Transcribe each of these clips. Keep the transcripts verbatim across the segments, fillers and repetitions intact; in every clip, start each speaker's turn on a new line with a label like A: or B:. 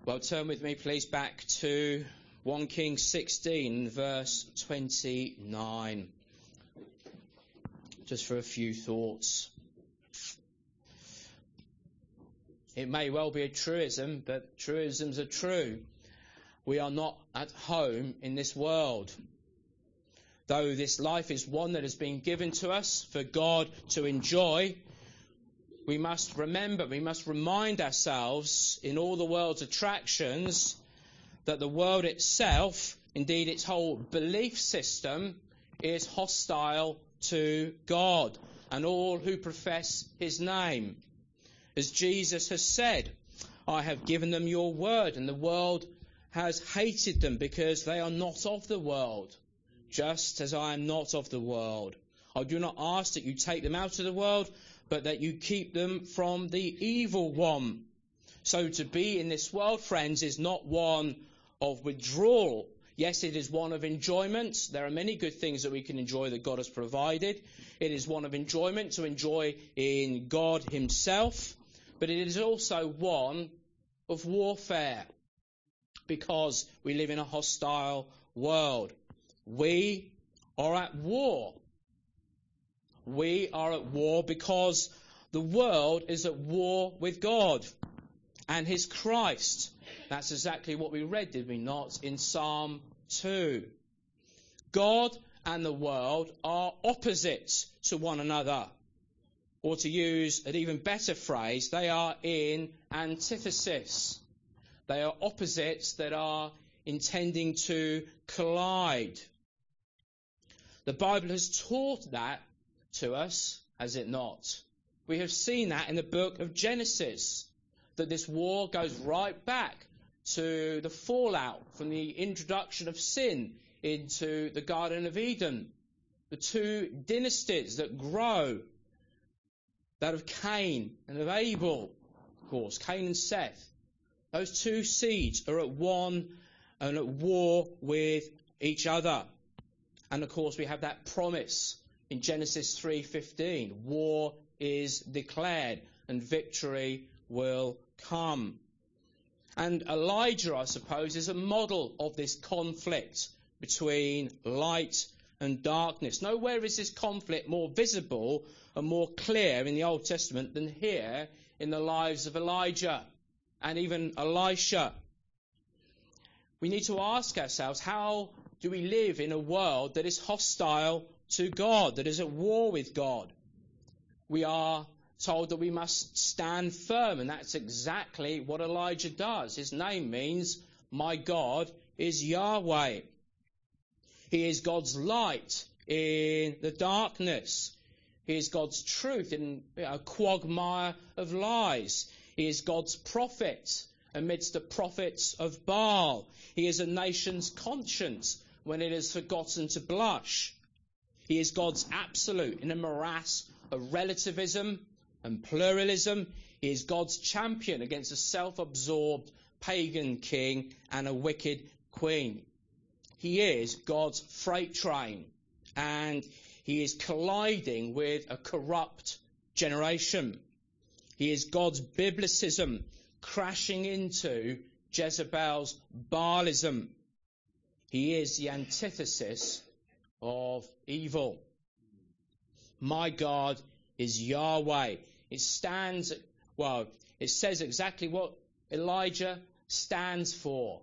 A: Well, turn with me, please, back to First Kings sixteen, verse twenty-nine. Just for a few thoughts. It may well be a truism, but truisms are true. We are not at home in this world. Though this life is one that has been given to us for God to enjoy, we must remember, we must remind ourselves in all the world's attractions that the world itself, indeed its whole belief system, is hostile to God and all who profess his name. As Jesus has said, I have given them your word, and the world has hated them because they are not of the world, just as I am not of the world. I do not ask that you take them out of the world, but that you keep them from the evil one. So to be in this world, friends, is not one of withdrawal. Yes, it is one of enjoyment. There are many good things that we can enjoy that God has provided. It is one of enjoyment to enjoy in God himself. But it is also one of warfare, because we live in a hostile world. We are at war. We are at war because the world is at war with God and his Christ. That's exactly what we read, did we not, in Psalm two. God and the world are opposites to one another. Or to use an even better phrase, they are in antithesis. They are opposites that are intending to collide. The Bible has taught that to us, has it not? We have seen that in the book of Genesis, that this war goes right back to the fallout from the introduction of sin into the Garden of Eden. The two dynasties that grow, that of Cain and of Abel, of course, Cain and Seth. Those two seeds are at one and at war with each other. And of course, we have that promise in Genesis three fifteen. War is declared and victory will come. And Elijah, I suppose, is a model of this conflict between light and darkness. Nowhere is this conflict more visible and more clear in the Old Testament than here in the lives of Elijah and even Elisha. We need to ask ourselves, how do we live in a world that is hostile to God, that is at war with God? We are told that we must stand firm, and that's exactly what Elijah does. His name means, my God is Yahweh. He is God's light in the darkness. He is God's truth in a quagmire of lies. He is God's prophet amidst the prophets of Baal. He is a nation's conscience when it has forgotten to blush. He is God's absolute in a morass of relativism and pluralism. He is God's champion against a self-absorbed pagan king and a wicked queen. He is God's freight train, and he is colliding with a corrupt generation. He is God's biblicism crashing into Jezebel's Baalism. He is the antithesis of evil. My God is Yahweh. It stands, well, it says exactly what Elijah stands for.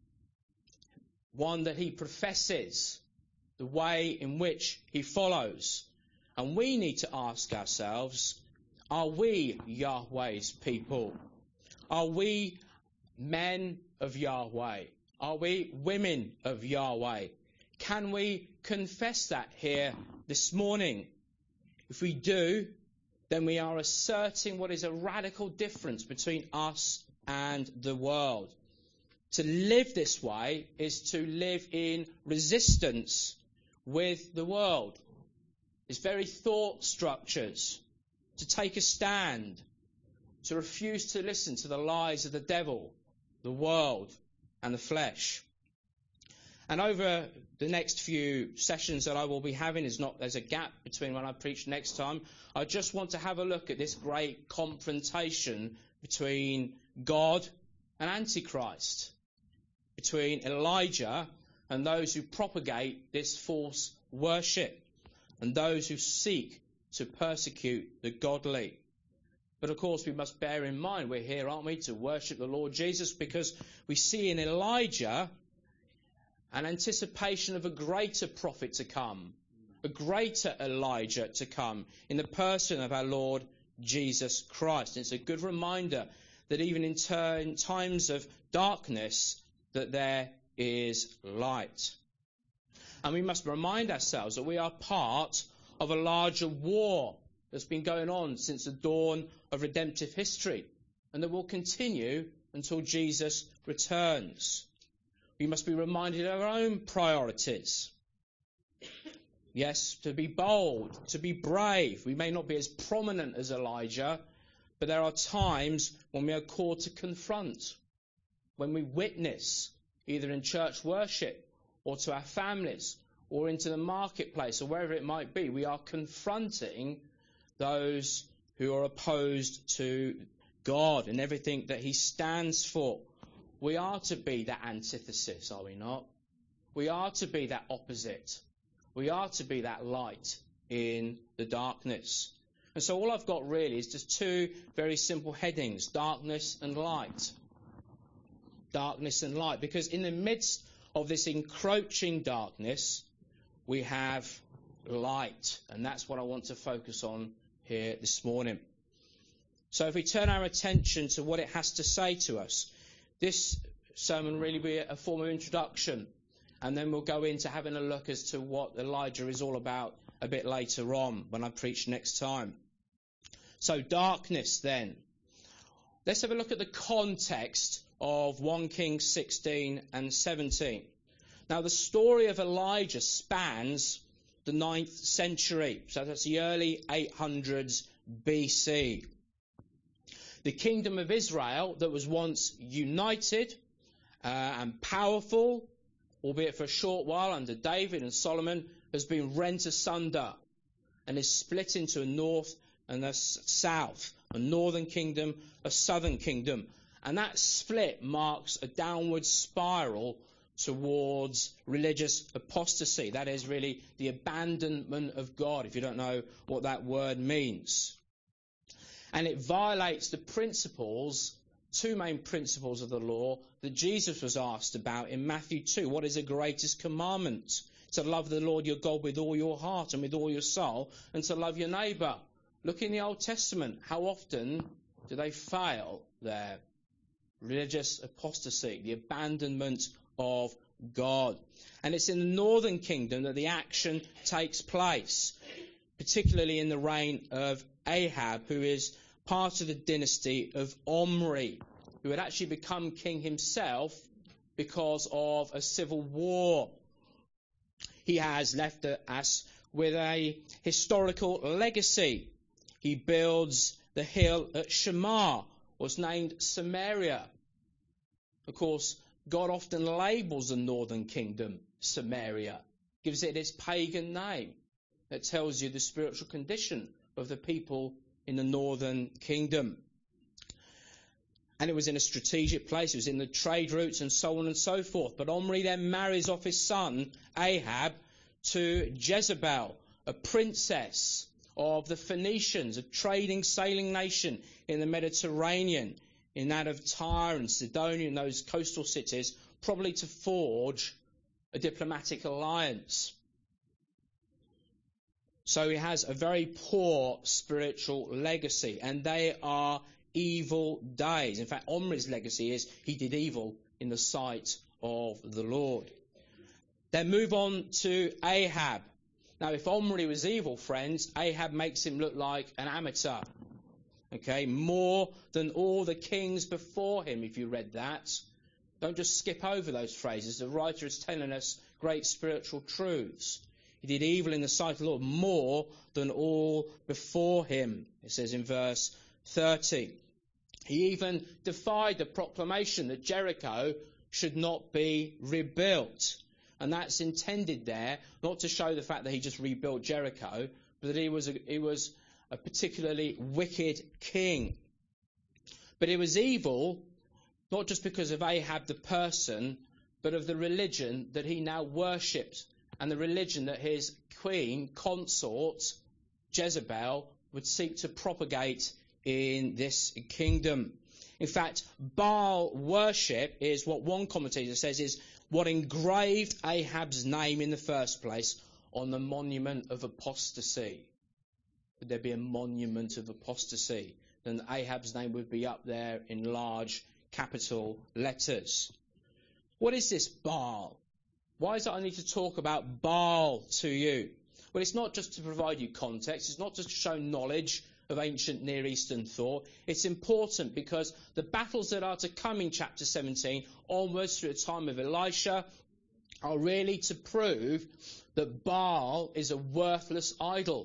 A: One that he professes, the way in which he follows. And we need to ask ourselves, are we Yahweh's people? Are we men of Yahweh? Are we women of Yahweh? Can we confess that here this morning? If we do, then we are asserting what is a radical difference between us and the world. To live this way is to live in resistance with the world, its very thought structures, to take a stand, to refuse to listen to the lies of the devil, the world, and the flesh. And over the next few sessions that I will be having, is not there's a gap between when I preach next time. I just want to have a look at this great confrontation between God an antichrist between Elijah and those who propagate this false worship and those who seek to persecute the godly. But of course we must bear in mind we're here, aren't we, to worship the Lord Jesus, because we see in Elijah an anticipation of a greater prophet to come, a greater Elijah to come in the person of our Lord Jesus Christ. And it's a good reminder that even in turn, times of darkness, that there is light. And we must remind ourselves that we are part of a larger war that's been going on since the dawn of redemptive history, and that will continue until Jesus returns. We must be reminded of our own priorities. Yes, to be bold, to be brave. We may not be as prominent as Elijah, but there are times when we are called to confront, when we witness, either in church worship or to our families or into the marketplace or wherever it might be. We are confronting those who are opposed to God and everything that he stands for. We are to be that antithesis, are we not? We are to be that opposite. We are to be that light in the darkness. And so all I've got really is just two very simple headings: darkness and light. Darkness and light. Because in the midst of this encroaching darkness, we have light. And that's what I want to focus on here this morning. So if we turn our attention to what it has to say to us, this sermon really be a form of introduction. And then we'll go into having a look as to what Elijah is all about a bit later on when I preach next time. So darkness then. Let's have a look at the context of First Kings sixteen and seventeen. Now the story of Elijah spans the ninth century. So that's the early eight hundreds B C. The kingdom of Israel that was once united uh, and powerful, albeit for a short while under David and Solomon, has been rent asunder and is split into a north and a south, a northern kingdom, a southern kingdom. And that split marks a downward spiral towards religious apostasy. That is really the abandonment of God, if you don't know what that word means. And it violates the principles, two main principles of the law that Jesus was asked about in Matthew two. What is the greatest commandment? To love the Lord your God with all your heart and with all your soul, and to love your neighbour. Look in the Old Testament. How often do they fail there? Religious apostasy, the abandonment of God. And it's in the northern kingdom that the action takes place, particularly in the reign of Ahab, who is part of the dynasty of Omri, who had actually become king himself because of a civil war. He has left us with a historical legacy. He builds the hill at Shamar, was named Samaria. Of course, God often labels the northern kingdom Samaria, gives it its pagan name. That tells you the spiritual condition of the people in the northern kingdom. And it was in a strategic place. It was in the trade routes and so on and so forth. But Omri then marries off his son, Ahab, to Jezebel, a princess of the Phoenicians, a trading, sailing nation in the Mediterranean, in that of Tyre and Sidonia and those coastal cities, probably to forge a diplomatic alliance. So he has a very poor spiritual legacy, and they are evil days. In fact, Omri's legacy is he did evil in the sight of the Lord. Then move on to Ahab. Now, if Omri was evil, friends, Ahab makes him look like an amateur. Okay, more than all the kings before him, if you read that. Don't just skip over those phrases. The writer is telling us great spiritual truths. He did evil in the sight of the Lord more than all before him, it says in verse thirty. He even defied the proclamation that Jericho should not be rebuilt. And that's intended there, not to show the fact that he just rebuilt Jericho, but that he was a, he was a particularly wicked king. But it was evil not just because of Ahab the person, but of the religion that he now worshipped, and the religion that his queen, consort, Jezebel, would seek to propagate in this kingdom. In fact, Baal worship is what one commentator says is what engraved Ahab's name in the first place on the monument of apostasy. Would there be a monument of apostasy? Then Ahab's name would be up there in large capital letters. What is this Baal? Why is it I need to talk about Baal to you? Well, it's not just to provide you context. It's not just to show knowledge of ancient Near Eastern thought. It's important because the battles that are to come in chapter seventeen onwards through the time of Elisha are really to prove that Baal is a worthless idol.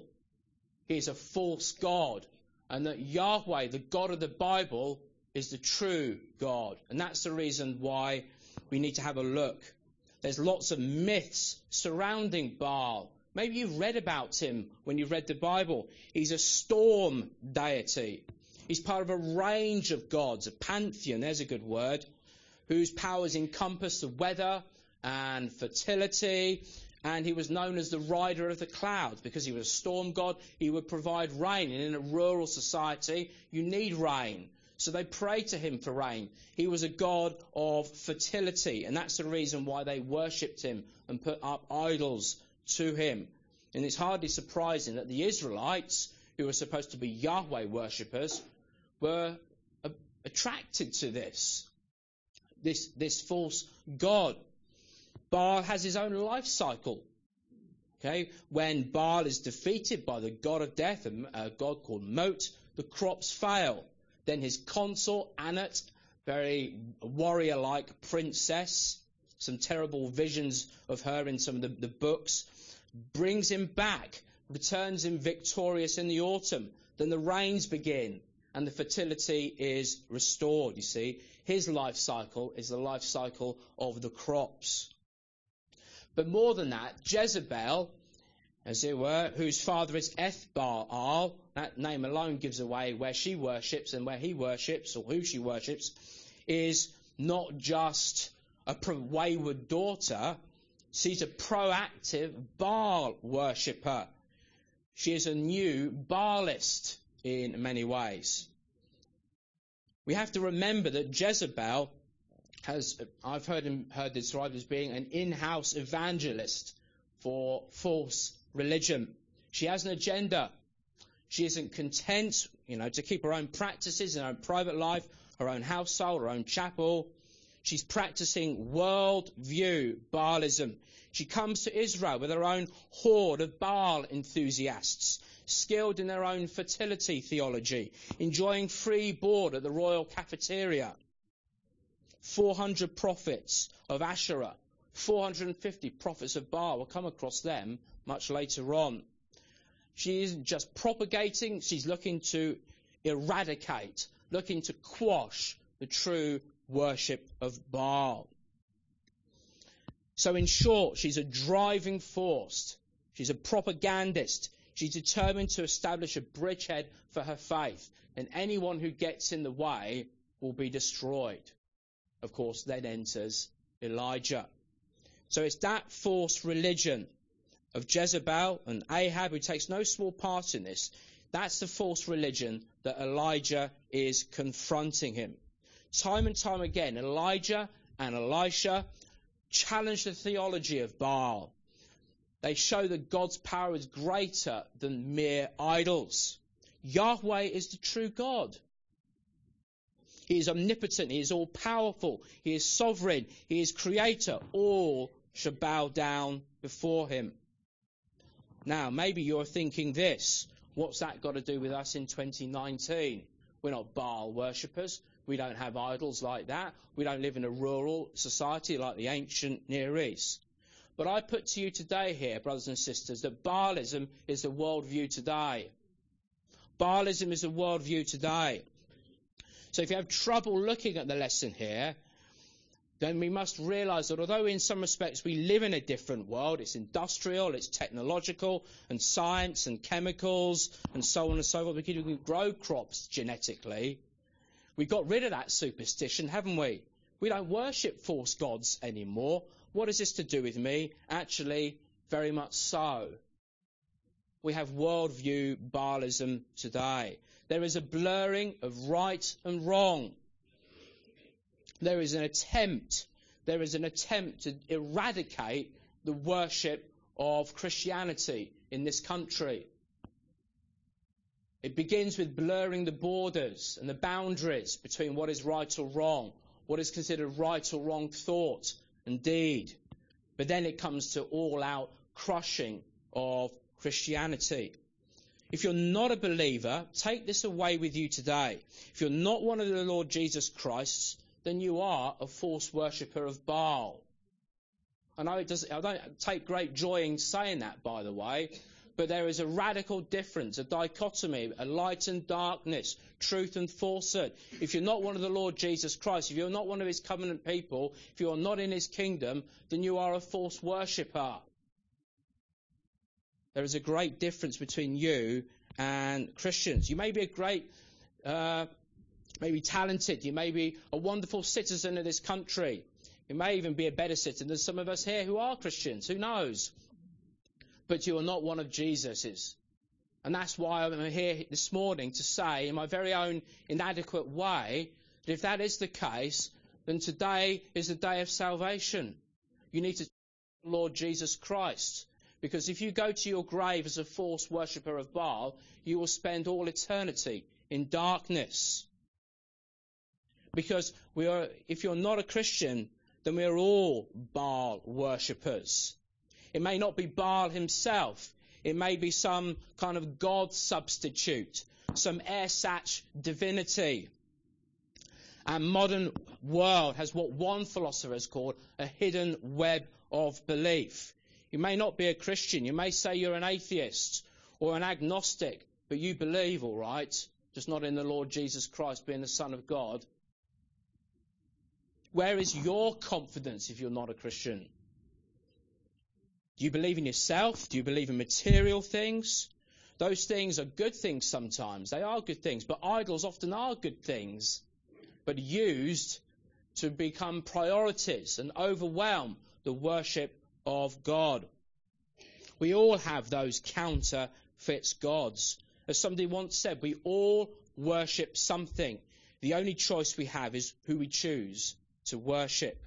A: He is a false god. And that Yahweh, the God of the Bible, is the true God. And that's the reason why we need to have a look. There's lots of myths surrounding Baal. Maybe you've read about him when you've read the Bible. He's a storm deity. He's part of a range of gods, a pantheon, there's a good word, whose powers encompass the weather and fertility. And he was known as the rider of the clouds because he was a storm god. He would provide rain. And in a rural society, you need rain. So they pray to him for rain. He was a god of fertility. And that's the reason why they worshipped him and put up idols to him. And it's hardly surprising that the Israelites, who were supposed to be Yahweh worshippers, were uh, attracted to this, this, this false god. Baal has his own life cycle. Okay, when Baal is defeated by the god of death, a god called Mot, the crops fail. Then his consort, Anat, very warrior-like princess, some terrible visions of her in some of the, the books, brings him back, returns him victorious in the autumn. Then the rains begin and the fertility is restored, you see. His life cycle is the life cycle of the crops. But more than that, Jezebel, as it were, whose father is Ethbaal, that name alone gives away where she worships and where he worships, or who she worships, is not just a wayward daughter. She's a proactive Baal worshipper. She is a new Baalist in many ways. We have to remember that Jezebel has, I've heard him heard described as being an in-house evangelist for false religion. She has an agenda. She isn't content, you know, to keep her own practices in her own private life, her own household, her own chapel. She's practicing world-view Baalism. She comes to Israel with her own horde of Baal enthusiasts, skilled in their own fertility theology, enjoying free board at the royal cafeteria. four hundred prophets of Asherah, four hundred fifty prophets of Baal. We'll come across them much later on. She isn't just propagating, she's looking to eradicate, looking to quash the true worship of Baal. So in short, she's a driving force. She's a propagandist. She's determined to establish a bridgehead for her faith. And anyone who gets in the way will be destroyed. Of course, then enters Elijah. So it's that false religion of Jezebel and Ahab, who takes no small part in this. That's the false religion that Elijah is confronting him. Time and time again, Elijah and Elisha challenge the theology of Baal. They show that God's power is greater than mere idols. Yahweh is the true God. He is omnipotent. He is all-powerful. He is sovereign. He is creator. All shall bow down before him. Now, maybe you're thinking this. What's that got to do with us in twenty nineteen? We're not Baal worshippers. We don't have idols like that. We don't live in a rural society like the ancient Near East. But I put to you today here, brothers and sisters, that Baalism is the worldview today. Baalism is the worldview today. So if you have trouble looking at the lesson here, then we must realize that although in some respects we live in a different world, it's industrial, it's technological, and science and chemicals, and so on and so forth, we can grow crops genetically, We got rid of that superstition, haven't we? We don't worship false gods anymore. What is this to do with me? Actually, very much so. We have worldview Baalism today. There is a blurring of right and wrong. There is an attempt, there is an attempt to eradicate the worship of Christianity in this country. It begins with blurring the borders and the boundaries between what is right or wrong, what is considered right or wrong thought and deed. But then it comes to all-out crushing of Christianity. If you're not a believer, take this away with you today. If you're not one of the Lord Jesus Christ, then you are a false worshipper of Baal. I know it doesn't, I don't take great joy in saying that, by the way, but there is a radical difference, a dichotomy, a light and darkness, truth and falsehood. If you're not one of the Lord Jesus Christ, if you're not one of his covenant people, if you're not in his kingdom, then you are a false worshipper. There is a great difference between you and Christians. You may be a great, uh, maybe talented, you may be a wonderful citizen of this country. You may even be a better citizen than some of us here who are Christians, who knows? But you are not one of Jesus's. And that's why I'm here this morning to say, in my very own inadequate way, that if that is the case, then today is the day of salvation. You need to the Lord Jesus Christ. Because if you go to your grave as a false worshipper of Baal, you will spend all eternity in darkness. Because we are, if you're not a Christian, then we are all Baal worshippers. It may not be Baal himself. It may be some kind of God substitute, some ersatz divinity. Our modern world has what one philosopher has called a hidden web of belief. You may not be a Christian. You may say you're an atheist or an agnostic, but you believe, all right, just not in the Lord Jesus Christ being the Son of God. Where is your confidence if you're not a Christian? Do you believe in yourself? Do you believe in material things? Those things are good things sometimes. They are good things, but idols often are good things, but used to become priorities and overwhelm the worship of God. We all have those counterfeit gods. As somebody once said, we all worship something. The only choice we have is who we choose to worship.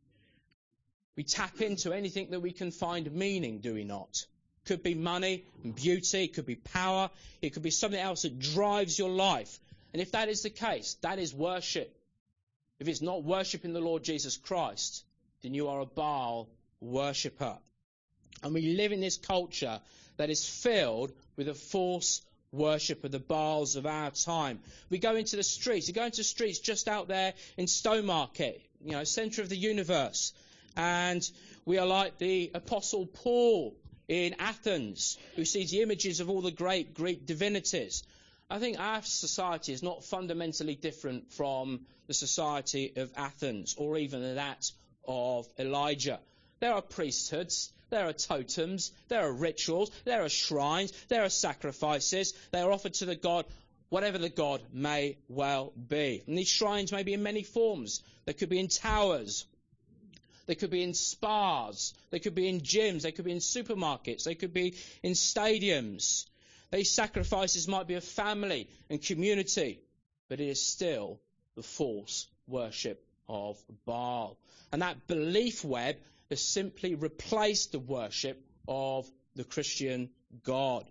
A: We tap into anything that we can find meaning, do we not? Could be money and beauty, it could be power, it could be something else that drives your life. And if that is the case, that is worship. If it's not worshiping the Lord Jesus Christ, then you are a Baal worshipper. And we live in this culture that is filled with a false worship of the Baals of our time. We go into the streets, you go into the streets just out there in Stowmarket, you know, centre of the universe. And we are like the Apostle Paul in Athens, who sees the images of all the great Greek divinities. I think our society is not fundamentally different from the society of Athens, or even that of Elijah. There are priesthoods, there are totems, there are rituals, there are shrines, there are sacrifices. They are offered to the god, whatever the god may well be. And these shrines may be in many forms. They could be in towers. They could be in spas, they could be in gyms, they could be in supermarkets, they could be in stadiums. These sacrifices might be of family and community, but it is still the false worship of Baal. And that belief web has simply replaced the worship of the Christian God.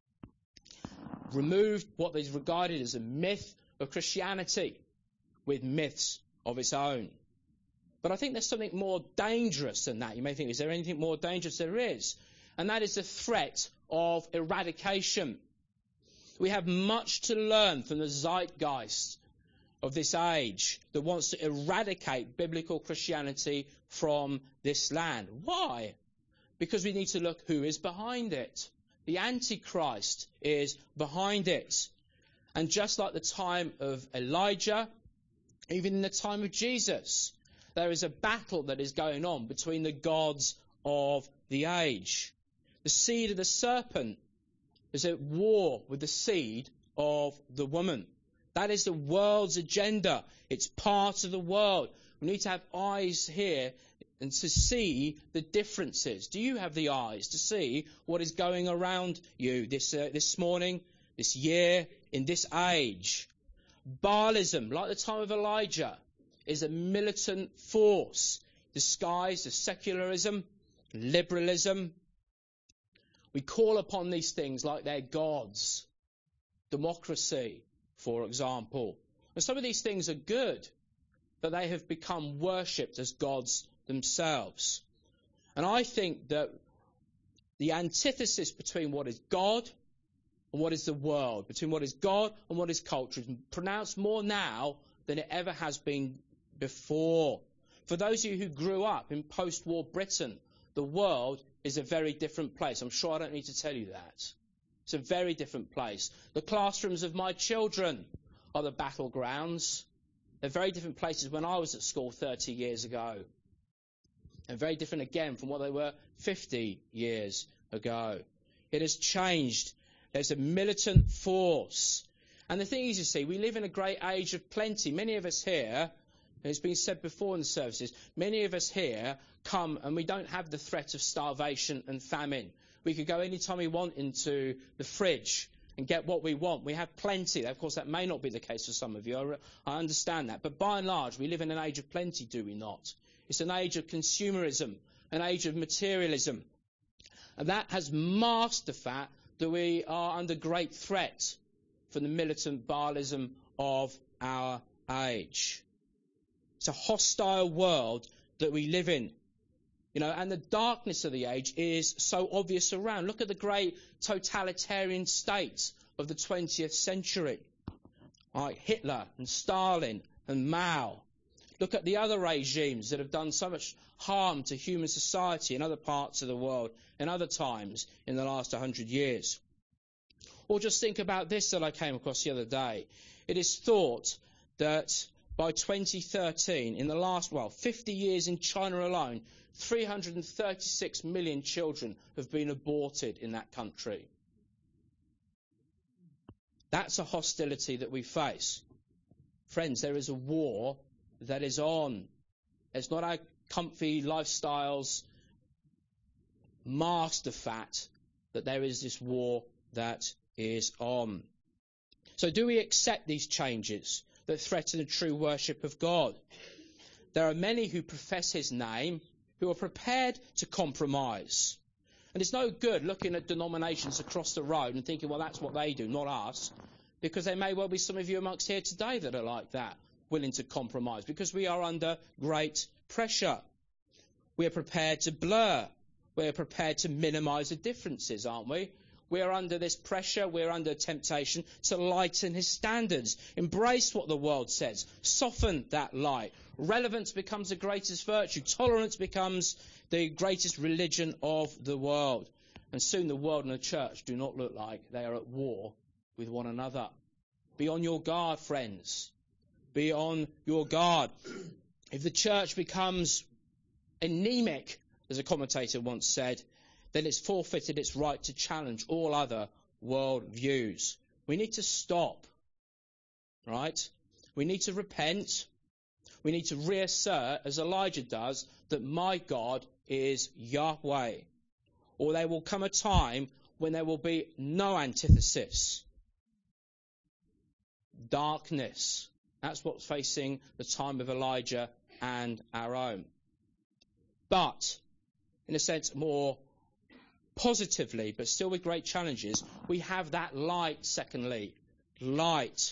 A: Removed what is regarded as a myth of Christianity with myths of its own. But I think there's something more dangerous than that. You may think, is there anything more dangerous? There is. And that is the threat of eradication. We have much to learn from the zeitgeist of this age that wants to eradicate biblical Christianity from this land. Why? Because we need to look who is behind it. The Antichrist is behind it. And just like the time of Elijah, even in the time of Jesus, there is a battle that is going on between the gods of the age. The seed of the serpent is at war with the seed of the woman. That is the world's agenda. It's part of the world. We need to have eyes here and to see the differences. Do you have the eyes to see what is going around you this uh, this morning, this year, in this age? Baalism, like the time of Elijah, is a militant force disguised as secularism, liberalism. We call upon these things like they're gods. Democracy, for example. And some of these things are good, but they have become worshipped as gods themselves. And I think that the antithesis between what is God and what is the world, between what is God and what is culture, is pronounced more now than it ever has been before. For those of you who grew up in post-war Britain, the world is a very different place. I'm sure I don't need to tell you that. It's a very different place. The classrooms of my children are the battlegrounds. They're very different places when I was at school thirty years ago. And very different again from what they were fifty years ago. It has changed. There's a militant force. And the thing is, you see, we live in a great age of plenty. Many of us here, and it's been said before in the services, many of us here come and we don't have the threat of starvation and famine. We could go any time we want into the fridge and get what we want. We have plenty. Of course, that may not be the case for some of you. I understand that. But by and large, we live in an age of plenty, do we not? It's an age of consumerism, an age of materialism. And that has masked the fact that we are under great threat from the militant Baalism of our age. It's a hostile world that we live in. You know, and the darkness of the age is so obvious around. Look at the great totalitarian states of the twentieth century, like Hitler and Stalin and Mao. Look at the other regimes that have done so much harm to human society in other parts of the world in other times in the last one hundred years. Or just think about this that I came across the other day. It is thought that by twenty thirteen, in the last, well, fifty years in China alone, three hundred thirty-six million children have been aborted in that country. That's a hostility that we face. Friends, there is a war that is on. It's not our comfy lifestyles mask the fact that there is this war that is on. So do we accept these changes that threaten the true worship of God? There are many who profess his name who are prepared to compromise. And it's no good looking at denominations across the road and thinking, well, that's what they do, not us. Because there may well be some of you amongst here today that are like that, willing to compromise, because we are under great pressure. We are prepared to blur. We are prepared to minimise the differences, aren't we? We are under this pressure, we're under temptation to lighten his standards. Embrace what the world says. Soften that light. Relevance becomes the greatest virtue. Tolerance becomes the greatest religion of the world. And soon the world and the church do not look like they are at war with one another. Be on your guard, friends. Be on your guard. If the church becomes anemic, as a commentator once said, then it's forfeited its right to challenge all other world views. We need to stop, right? We need to repent. We need to reassert, as Elijah does, that my God is Yahweh. Or there will come a time when there will be no antithesis. Darkness. That's what's facing the time of Elijah and our own. But, in a sense, more positively, but still with great challenges, we have that light, secondly. Light.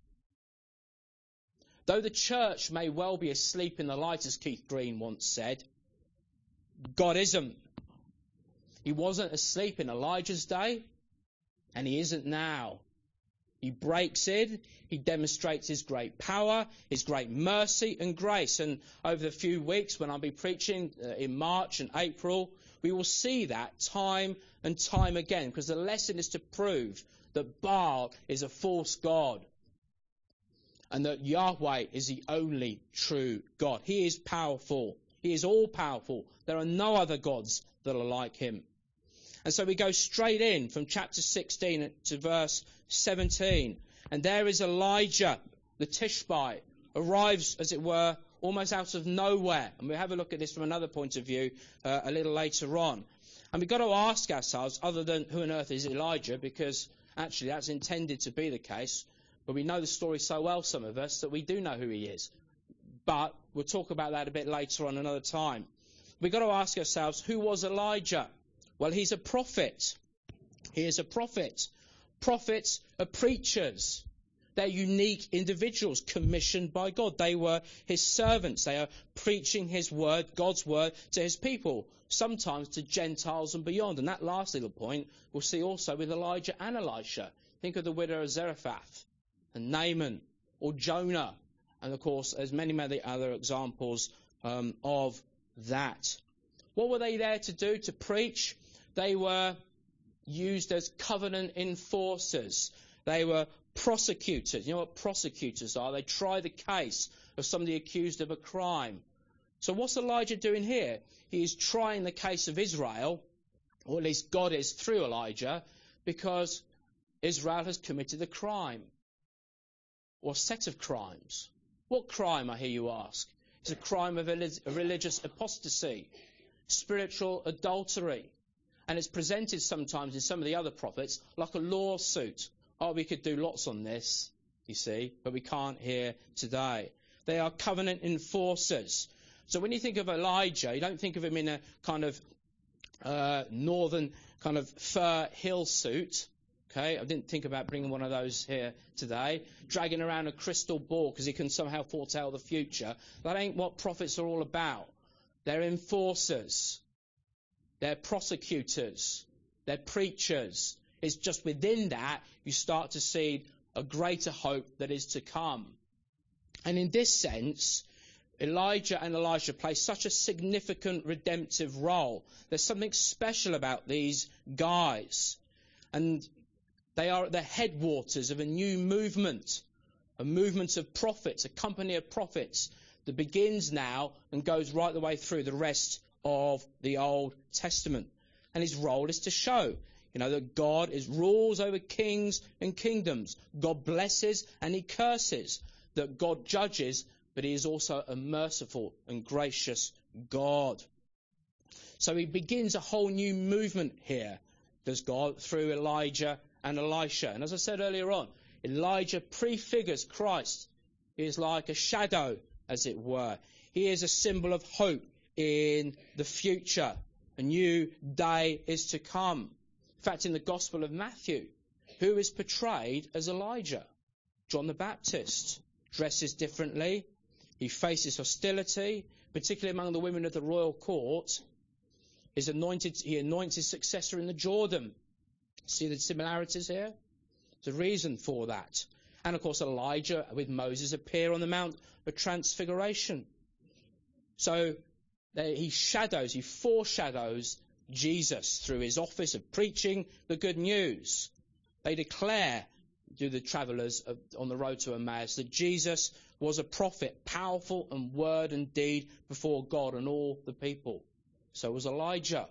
A: Though the church may well be asleep in the light, as Keith Green once said, God isn't. He wasn't asleep in Elijah's day, and he isn't now. He breaks in, he demonstrates his great power, his great mercy and grace. And over the few weeks when I'll be preaching uh, in March and April, we will see that time and time again, because the lesson is to prove that Baal is a false god and that Yahweh is the only true God. He is powerful. He is all-powerful. There are no other gods that are like him. And so we go straight in from chapter sixteen to verse seventeen. And there is Elijah, the Tishbite, arrives, as it were, almost out of nowhere. And we'll have a look at this from another point of view uh, a little later on. And we've got to ask ourselves, other than who on earth is Elijah, because actually that's intended to be the case. But we know the story so well, some of us, that we do know who he is. But we'll talk about that a bit later on another time. We've got to ask ourselves, who was Elijah? Well, he's a prophet. He is a prophet. Prophets are preachers. They're unique individuals commissioned by God. They were his servants. They are preaching his word, God's word, to his people, sometimes to Gentiles and beyond. And that last little point we'll see also with Elijah and Elisha. Think of the widow of Zarephath and Naaman or Jonah. And, of course, there's many, many other examples um, of that. What were they there to do? To preach? They were used as covenant enforcers. They were prosecutors. You know what prosecutors are? They try the case of somebody accused of a crime. So what's Elijah doing here? He is trying the case of Israel, or at least God is through Elijah, because Israel has committed a crime or set of crimes. What crime, I hear you ask? It's a crime of religious apostasy, spiritual adultery. And it's presented sometimes in some of the other prophets like a lawsuit. Oh, we could do lots on this, you see, but we can't here today. They are covenant enforcers. So when you think of Elijah, you don't think of him in a kind of uh, northern kind of fur hill suit. Okay, I didn't think about bringing one of those here today. Dragging around a crystal ball because he can somehow foretell the future. That ain't what prophets are all about. They're enforcers. They're prosecutors. They're preachers. It's just within that you start to see a greater hope that is to come. And in this sense, Elijah and Elisha play such a significant redemptive role. There's something special about these guys. And they are at the headwaters of a new movement, a movement of prophets, a company of prophets that begins now and goes right the way through the rest of the Old Testament. And his role is to show, you know, that God is rules over kings and kingdoms. God blesses and he curses. That God judges, but he is also a merciful and gracious God. So he begins a whole new movement here, does God, through Elijah and Elisha. And as I said earlier on, Elijah prefigures Christ. He is like a shadow, as it were. He is a symbol of hope in the future. A new day is to come. In fact, in the Gospel of Matthew, who is portrayed as Elijah? John the Baptist. Dresses differently. He faces hostility, particularly among the women of the royal court. Is anointed, he anoints his successor in the Jordan. See the similarities here? There's a reason for that. And, of course, Elijah with Moses appear on the Mount of Transfiguration. So they, he shadows, he foreshadows Jesus through his office of preaching the good news. They declare to the travellers on the road to Emmaus that Jesus was a prophet, powerful in word and deed before God and all the people. So was Elijah.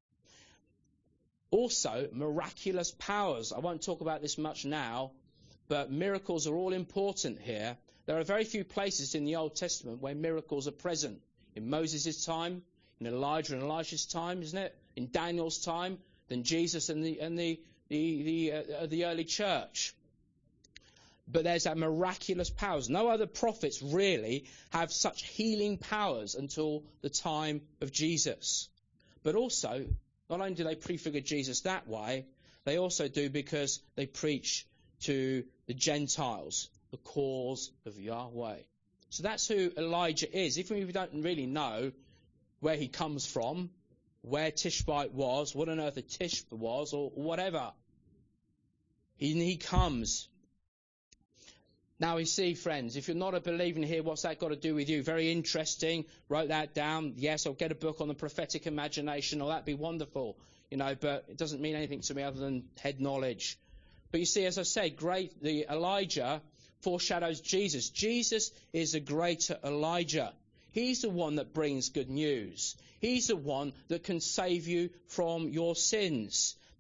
A: Also, miraculous powers. I won't talk about this much now, but miracles are all important here. There are very few places in the Old Testament where miracles are present. In Moses' time, in Elijah and Elisha's time, isn't it? In Daniel's time, then Jesus and the and the the the, uh, the early church. But there's that miraculous powers. No other prophets really have such healing powers until the time of Jesus. But also, not only do they prefigure Jesus that way, they also do because they preach to the Gentiles the cause of Yahweh. So that's who Elijah is. Even if we don't really know where he comes from, where Tishbite was, what on earth a Tishb was, or whatever, he, he comes. Now, you see, friends, if you're not a believer in here, what's that got to do with you? Very interesting. Wrote that down. Yes, I'll get a book on the prophetic imagination. Oh, that'd be wonderful. You know, but it doesn't mean anything to me other than head knowledge. But you see, as I say, great, the Elijah foreshadows Jesus. Jesus is a greater Elijah. He's the one that brings good news. He's the one that can save you from your sins.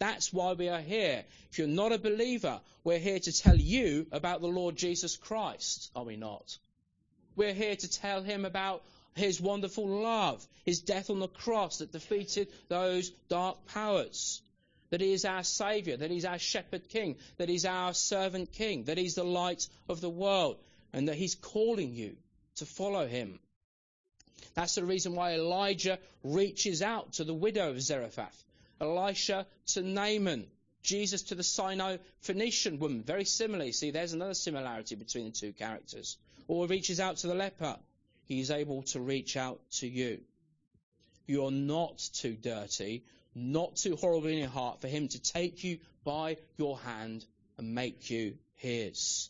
A: That's why we are here. If you're not a believer, we're here to tell you about the Lord Jesus Christ, are we not? We're here to tell him about his wonderful love, his death on the cross that defeated those dark powers, that he is our Saviour, that he's our shepherd king, that he's our servant king, that he's the light of the world, and that he's calling you to follow him. That's the reason why Elijah reaches out to the widow of Zarephath, Elisha to Naaman, Jesus to the Syro-Phoenician woman. Very similarly, see, there's another similarity between the two characters. Or reaches out to the leper. He is able to reach out to you. You're not too dirty, not too horrible in your heart for him to take you by your hand and make you his.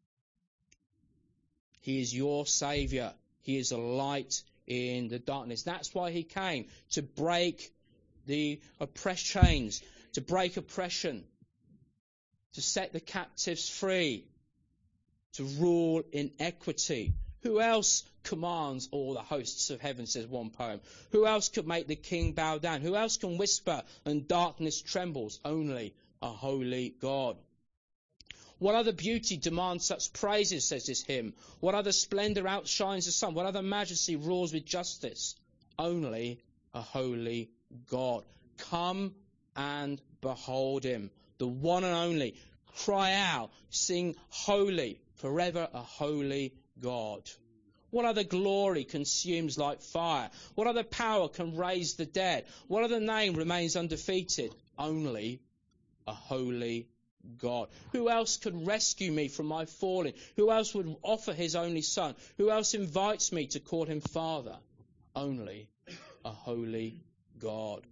A: He is your Saviour. He is a light in the darkness. That's why he came, to break the oppressed chains, to break oppression, to set the captives free, to rule in equity. Who else commands all the hosts of heaven, says one poem? Who else could make the king bow down? Who else can whisper and darkness trembles? Only a holy God. What other beauty demands such praises, says this hymn? What other splendour outshines the sun? What other majesty rules with justice? Only a holy God. Come and behold him, the one and only. Cry out, sing holy, forever a holy God. What other glory consumes like fire? What other power can raise the dead? What other name remains undefeated? Only a holy God. Who else could rescue me from my falling? Who else would offer his only son? Who else invites me to call him Father? Only a holy God.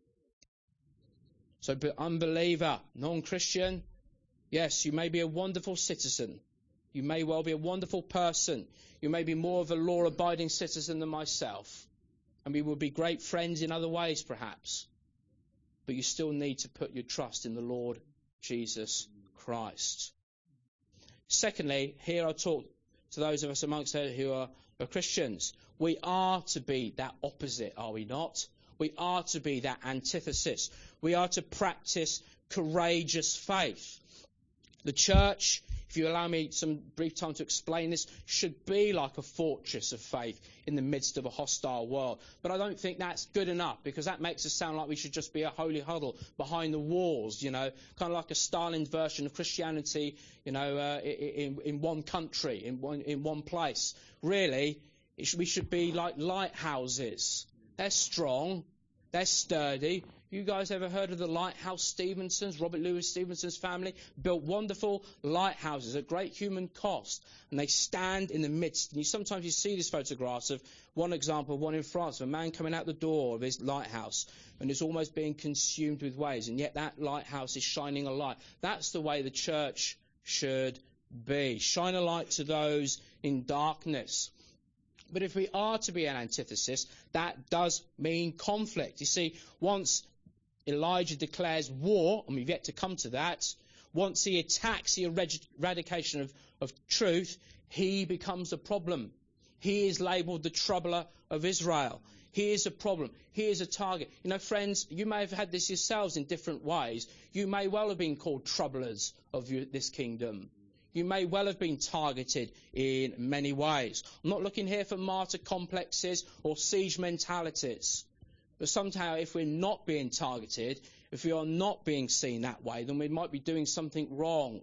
A: So, unbeliever, non-Christian, yes, you may be a wonderful citizen. You may well be a wonderful person. You may be more of a law-abiding citizen than myself. And we will be great friends in other ways, perhaps. But you still need to put your trust in the Lord Jesus Christ. Secondly, here I talk to those of us amongst us who are, are Christians. We are to be that opposite, are we not? We are to be that antithesis. We are to practice courageous faith. The church, if you allow me some brief time to explain this, should be like a fortress of faith in the midst of a hostile world. But I don't think that's good enough, because that makes us sound like we should just be a holy huddle behind the walls, you know, kind of like a Stalin version of Christianity, you know, uh, in, in one country, in one, in one place. Really, it should, we should be like lighthouses. They're strong, they're sturdy. You guys ever heard of the Lighthouse Stevensons? Robert Louis Stevenson's family built wonderful lighthouses at great human cost, and they stand in the midst. And you sometimes you see these photographs of one example, one in France, of a man coming out the door of his lighthouse, and it's almost being consumed with waves, and yet that lighthouse is shining a light. That's the way the church should be. Shine a light to those in darkness. But if we are to be an antithesis, that does mean conflict. You see, once Elijah declares war, and we've yet to come to that, once he attacks the eradication of, of truth, he becomes a problem. He is labelled the troubler of Israel. He is a problem. He is a target. You know, friends, you may have had this yourselves in different ways. You may well have been called troublers of this kingdom. You may well have been targeted in many ways. I'm not looking here for martyr complexes or siege mentalities. But somehow, if we're not being targeted, if we are not being seen that way, then we might be doing something wrong.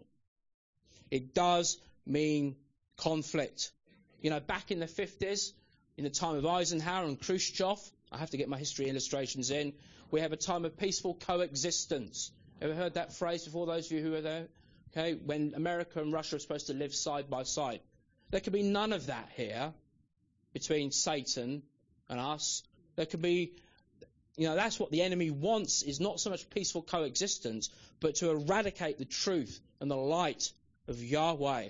A: It does mean conflict. You know, back in the fifties, in the time of Eisenhower and Khrushchev, I have to get my history illustrations in, we have a time of peaceful coexistence. Ever heard that phrase before, those of you who were there? Okay, when America and Russia are supposed to live side by side. There could be none of that here between Satan and us. There could be, you know, that's what the enemy wants, is not so much peaceful coexistence, but to eradicate the truth and the light of Yahweh.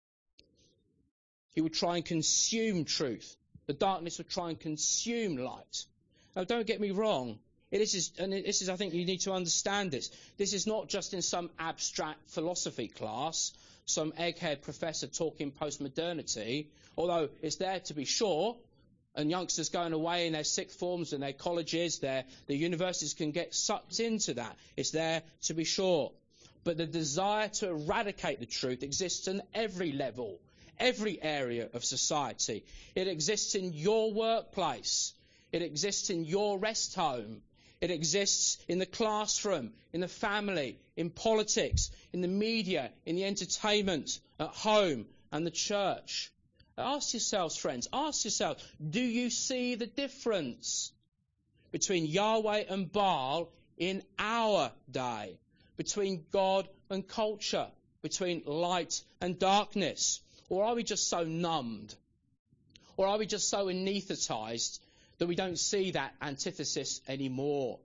A: He would try and consume truth. The darkness would try and consume light. Now, don't get me wrong. It is, and this is, I think you need to understand this. This is not just in some abstract philosophy class, some egghead professor talking post-modernity, although it's there to be sure, And youngsters going away in their sixth forms and their colleges, their, their universities can get sucked into that. It's there to be sure. But the desire to eradicate the truth exists in every level, every area of society. It exists in your workplace. It exists in your rest home. It exists in the classroom, in the family, in politics, in the media, in the entertainment, at home and the church. Ask yourselves, friends, ask yourselves, do you see the difference between Yahweh and Baal in our day? Between God and culture? Between light and darkness? Or are we just so numbed? Or are we just so anaesthetized that we don't see that antithesis anymore?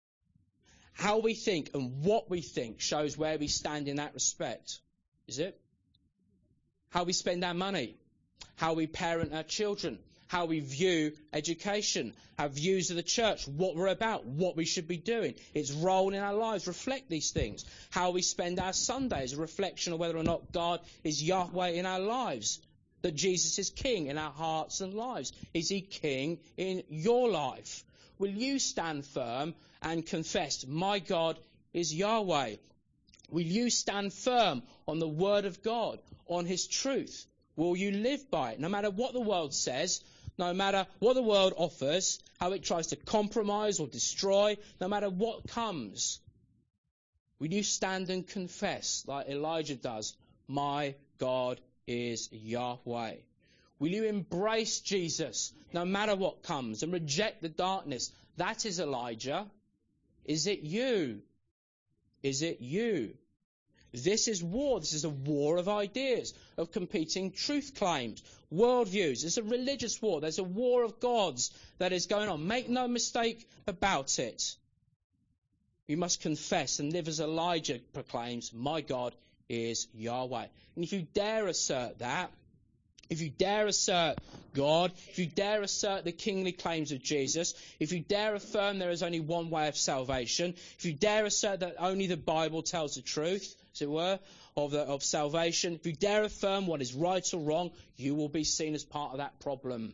A: How we think and what we think shows where we stand in that respect. Is it? How we spend our money, how we parent our children, how we view education, our views of the church, what we're about, what we should be doing. Its role in our lives reflect these things. How we spend our Sundays, a reflection of whether or not God is Yahweh in our lives, that Jesus is King in our hearts and lives. Is he King in your life? Will you stand firm and confess, my God is Yahweh? Will you stand firm on the word of God, on his truth? Will you live by it? No matter what the world says, no matter what the world offers, how it tries to compromise or destroy, no matter what comes, will you stand and confess like Elijah does, my God is Yahweh? Will you embrace Jesus no matter what comes and reject the darkness? That is Elijah. Is it you? Is it you? This is war. This is a war of ideas, of competing truth claims, worldviews. It's a religious war. There's a war of gods that is going on. Make no mistake about it. You must confess and live as Elijah proclaims, my God is Yahweh. And if you dare assert that, if you dare assert God, if you dare assert the kingly claims of Jesus, if you dare affirm there is only one way of salvation, if you dare assert that only the Bible tells the truth, as it were, of, the, of salvation, if you dare affirm what is right or wrong, you will be seen as part of that problem.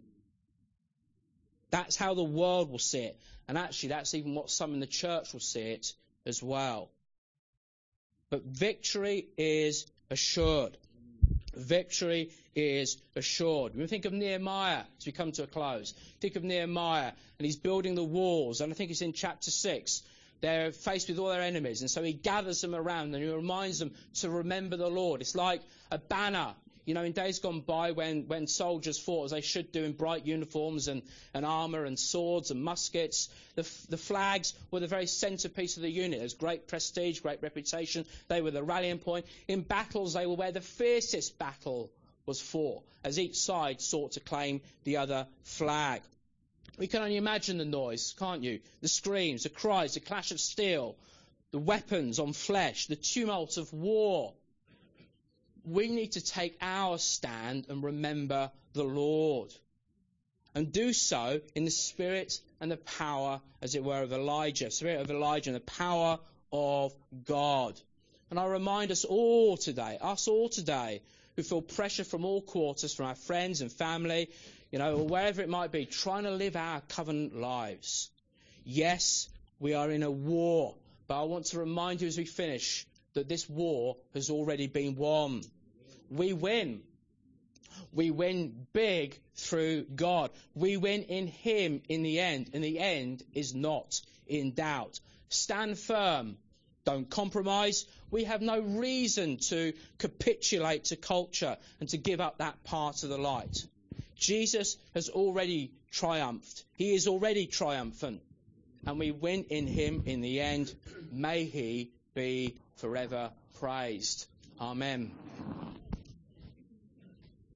A: That's how the world will see it. And actually, that's even what some in the church will see it as well. But victory is assured. Victory is assured. When we think of Nehemiah, as we come to a close, think of Nehemiah, and he's building the walls, and I think it's in chapter six. They're faced with all their enemies, and so he gathers them around and he reminds them to remember the Lord. It's like a banner. You know, in days gone by when, when soldiers fought as they should do in bright uniforms and, and armour and swords and muskets, the, the flags were the very centrepiece of the unit. There's great prestige, great reputation. They were the rallying point. In battles, they were where the fiercest battle was fought, as each side sought to claim the other flag. We can only imagine the noise, can't you? The screams, the cries, the clash of steel, the weapons on flesh, the tumult of war. We need to take our stand and remember the Lord, and do so in the spirit and the power, as it were, of Elijah, spirit of Elijah and the power of God. And I remind us all today, us all today, who feel pressure from all quarters, from our friends and family, you know, or wherever it might be, trying to live our covenant lives. Yes, we are in a war, but I want to remind you as we finish that this war has already been won. We win. We win big through God. We win in him in the end, and the end is not in doubt. Stand firm. Don't compromise. We have no reason to capitulate to culture and to give up that part of the light. Jesus has already triumphed. He is already triumphant. And we win in him in the end. May he be forever praised. Amen.